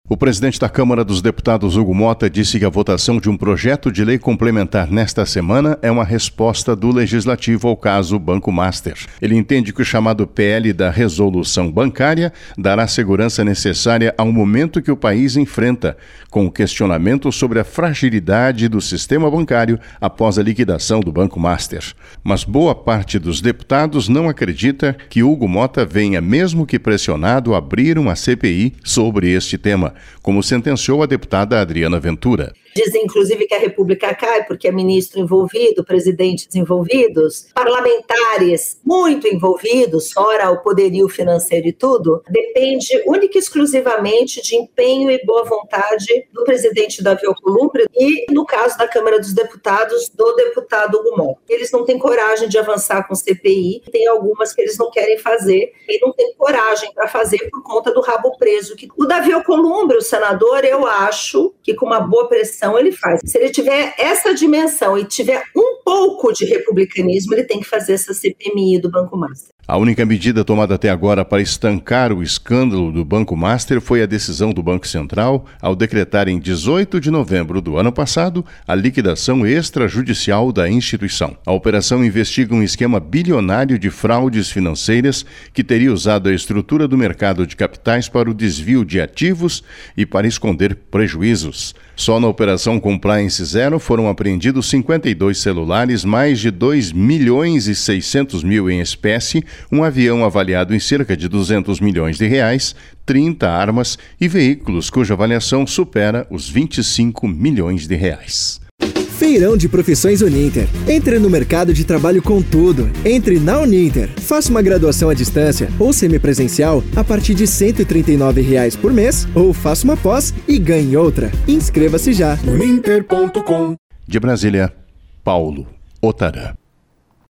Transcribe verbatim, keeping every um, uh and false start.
O presidente da Câmara dos Deputados, Hugo Mota, disse que a votação de um projeto de lei complementar nesta semana é uma resposta do Legislativo ao caso Banco Master. Ele entende que o chamado P L da Resolução Bancária dará a segurança necessária ao momento que o país enfrenta, com o questionamento sobre a fragilidade do sistema bancário após a liquidação do Banco Master. Mas boa parte dos deputados não acredita que Hugo Mota venha, mesmo que pressionado, abrir uma C P I sobre este tema, como sentenciou a deputada Adriana Ventura. Dizem, inclusive, que a República cai porque é ministro envolvido, presidentes envolvidos, parlamentares muito envolvidos, fora o poderio financeiro e tudo, depende única e exclusivamente de empenho e boa vontade do presidente Davi Alcolumbre e, no caso da Câmara dos Deputados, do deputado Hugo Mota. Eles não têm coragem de avançar com C P I, tem algumas que eles não querem fazer e não têm coragem para fazer por conta do rabo preso. O Davi Alcolumbre, o senador, eu acho que com uma boa pressão ele faz. Se ele tiver essa dimensão e tiver um pouco de republicanismo, ele tem que fazer essa C P M I do Banco Master. A única medida tomada até agora para estancar o escândalo do Banco Master foi a decisão do Banco Central ao decretar em dezoito de novembro do ano passado a liquidação extrajudicial da instituição. A operação investiga um esquema bilionário de fraudes financeiras que teria usado a estrutura do mercado de capitais para o desvio de ativos e para esconder prejuízos. Só na Operação Compliance Zero foram apreendidos cinquenta e dois celulares, mais de dois milhões e seiscentos mil em espécie, um avião avaliado em cerca de duzentos milhões de reais, trinta armas e veículos cuja avaliação supera os vinte e cinco milhões de reais. Feirão de Profissões Uninter. Entre no mercado de trabalho com tudo. Entre na Uninter. Faça uma graduação à distância ou semipresencial a partir de cento e trinta e nove reais por mês ou faça uma pós e ganhe outra. Inscreva-se já. uninter ponto com. De Brasília, Paulo Otarã.